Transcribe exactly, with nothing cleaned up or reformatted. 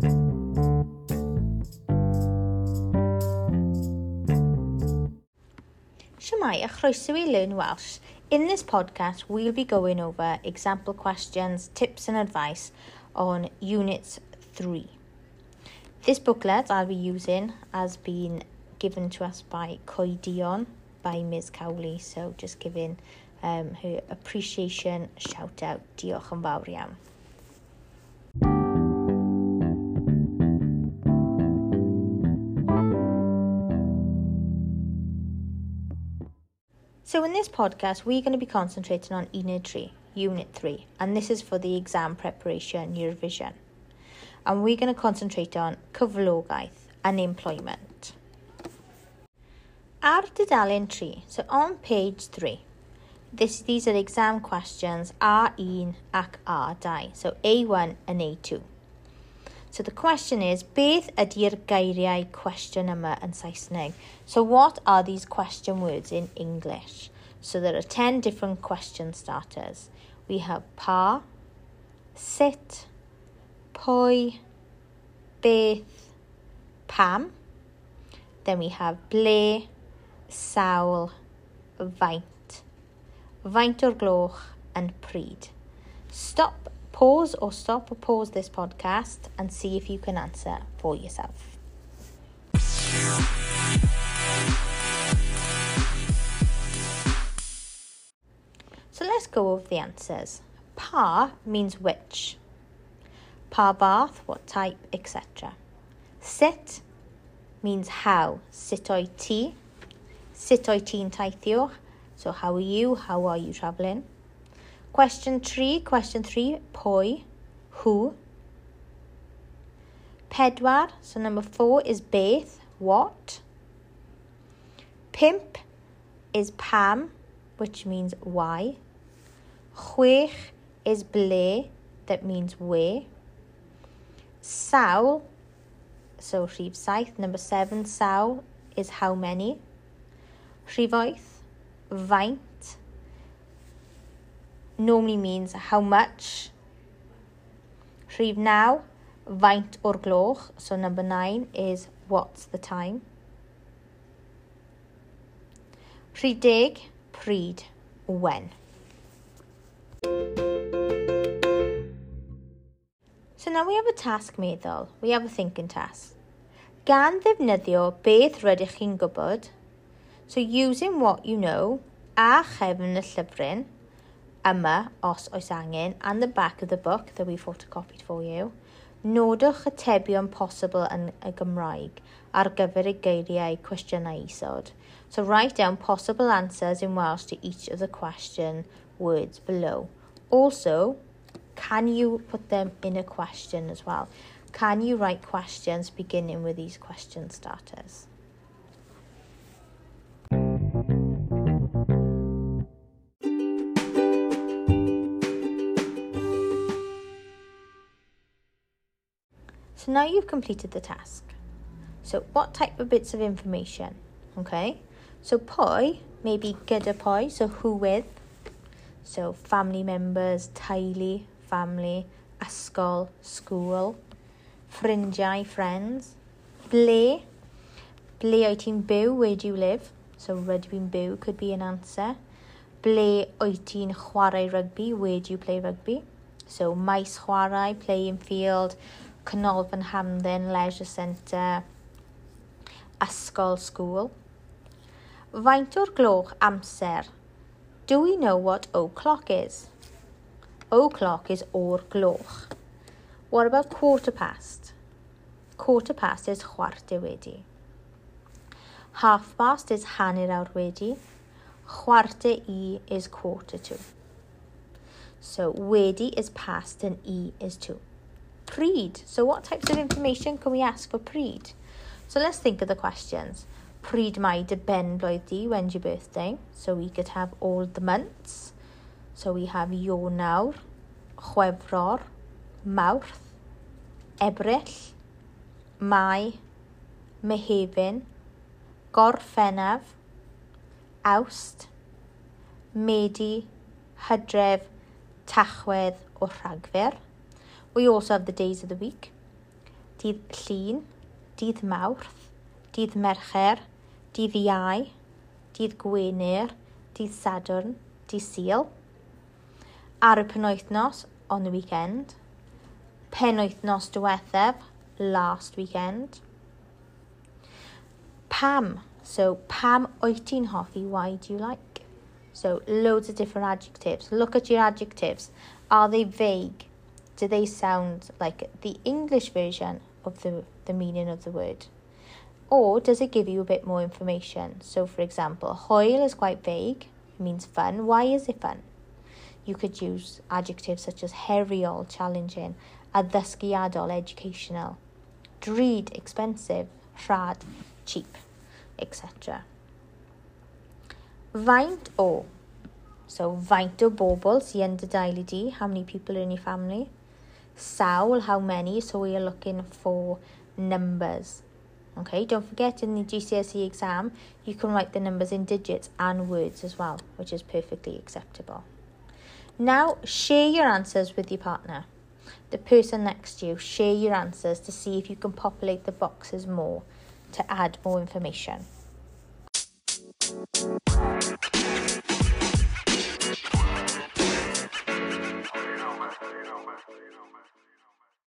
Shwmae, a chroeso I Learn Welsh. In this podcast, we'll be going over example questions, tips and advice on Unit three. This booklet I'll be using has been given to us by Coedion by Miz Cowley, so just giving um, her appreciation shout out. Diolch yn fawr iawn. So in this podcast, we're going to be concentrating on Unit three, Unit three, and this is for the exam preparation year revision. And we're going to concentrate on cyflogaeth and employment. Ar dudalen tri, so on page three, this, these are exam questions R one ac R two, so A one and A two. So the question is, beth ydy'r geiriau cwestiwn yma yn Saesneg? So what are these question words in English? So there are ten different question starters. We have pa, sut, pwy, beth, pam. Then we have ble, sawl, faint, faint o'r gloch, and pryd. Stop, pause or stop or pause this podcast and see if you can answer for yourself. So let's go over the answers. Pa means which. Pa fath, what type, et cetera. Sut means how. Sut o'i ti. Sut o'i ti'n teithio. So how are you? How are you travelling? Question three, question three, pwy, who. Pedwar, so number four is beth, what. Pimp is pam, which means why. Chwech is ble, that means where. Sawl, so rhif saith, number seven, sawl is how many. Rhif oeth, faint, normally means how much. Rhif naw, faint o'r gloch, so number nine is what's the time. Rhif deg, pryd, when. So now we have a task meddwl, we have a thinking task. Gan ddefnyddio beth rydych chi'n gwybod, so using what you know, a chefn y llyfryn, yma, os oes angen, and the back of the book that we photocopied for you, nodwch atebion posibl yn y Gymraeg ar gyfer y geiriau cwestiynau isod. So write down possible answers in Welsh to each of the question words below. Also, can you put them in a question as well? Can you write questions beginning with these question starters? So now you've completed the task. So what type of bits of information? Okay, so pwy, maybe gyda pwy, so who with. So family members, teulu, family, ysgol, school, ffrindiau, friends. Ble, ble o'i ti'n byw, where do you live? So rydw i'n byw could be an answer. Ble o'i ti'n chwarae rugby, where do you play rugby? So maes chwarae, playing field, Canolfan Hamden Leisure Centre, ysgol, school. Faint o'r gloch amser? Do we know what o'clock is? O'clock is o'r gloch. What about quarter past? Quarter past is chwarte wedi. Half past is hanner awr wedi. Chwarte I is quarter to. So wedi is past and I is to. Pryd. So what types of information can we ask for pryd? So let's think of the questions. Pryd mae dy ben blwydd di, when's your birthday? So we could have all the months. So we have Ionawr, Chwefror, Mawrth, Ebrill, Mai, Mehefin, Gorffennaf, Awst, Medi, Hydref, Tachwedd or Rhagfyr. We also have the days of the week. dydd Llun, dydd Mawrth, dydd Mercher, dydd Iau, dydd Gwener, dydd Sadwrn, dydd Sul. Ar y penwythnos, on the weekend. Penwythnos diwethaf, last weekend. Pam, so pam wyt ti'n hoffi, why do you like? So loads of different adjectives. Look at your adjectives. Are they vague? Do they sound like the English version of the, the meaning of the word? Or does it give you a bit more information? So for example, hwyl is quite vague. It means fun. Why is it fun? You could use adjectives such as heriol, challenging, addysgiadol, educational, drud, expensive, rhad, cheap, et cetera. Faint o. So faint o bobl sy yn dy deulu di. How many people are in your family? Sawl, how many? So we are looking for numbers. Okay, don't forget in the G C S E exam, you can write the numbers in digits and words as well, which is perfectly acceptable. Now, share your answers with your partner. The person next to you, share your answers to see if you can populate the boxes more to add more information.